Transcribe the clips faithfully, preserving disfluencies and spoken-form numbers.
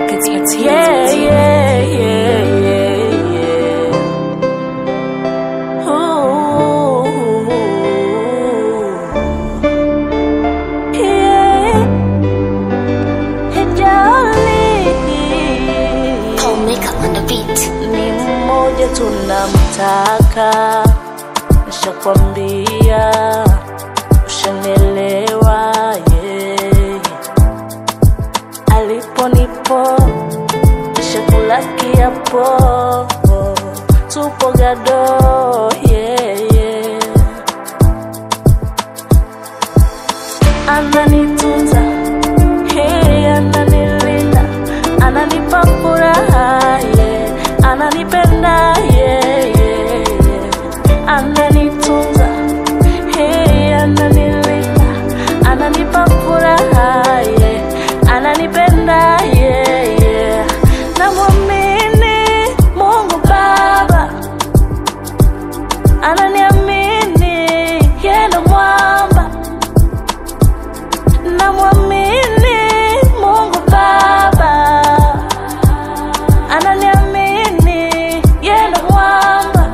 It's, it's yeah, yeah, yeah, yeah, yeah. Ooh, yeah. Hey, Jolly. Paul Maker on the beat. Ni mmoja tunamtaka, nishakwambia, ushanelewa, yeah. Alipo nipo, nishakula kiapo, tupo gado, yeah, yeah. Ananitunza, hey, ananilinda, ananipa furaha, yeah. Ananipenda, yeah, yeah, yeah. Ananitunza, hey, ananilinda, ananipa furaha, yeah. Ananipenda, yeah, yeah. Namwamini Mungu Baba, ananiamini yeye ndo mwamba. Namwamini Mungu Baba, ananiamini yeye ndo mwamba.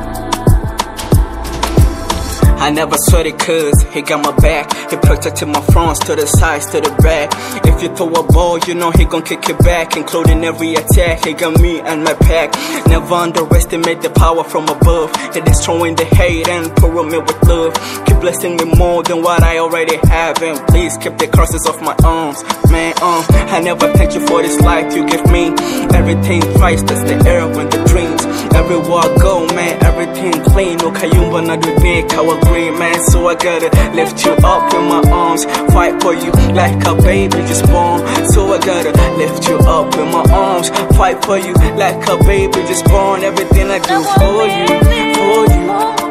I never sweat it cause he got my back. He protected my fronts to the sides, to the back. If you throw a ball, you know he gon' kick it back. Including every attack, he got me and my pack. Never underestimate the power from above. He destroying the hate and pouring me with love. Keep blessing me more than what I already have. And please keep the crosses off my arms. Man, um, I never thank you for this life you give me. Everything priceless, the air and the dreams. Everywhere I go, man, everything clean. No kayumba na dudne kawa green, man. So I gotta lift you up in my arms, fight for you like a baby just born. So I gotta lift you up in my arms, fight for you like a baby just born. Everything I do for you, for you.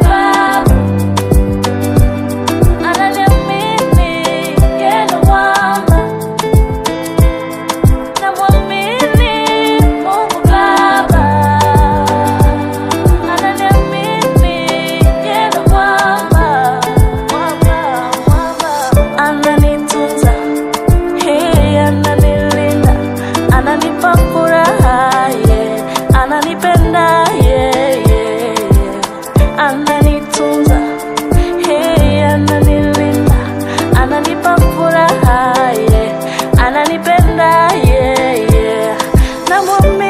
Ananipa furaha, yeah. Ananipenda, yeah, yeah, yeah. Ananitunza, hey, ananilinda. Ananipa furaha, yeah. Ananipenda, yeah, yeah. Namwamini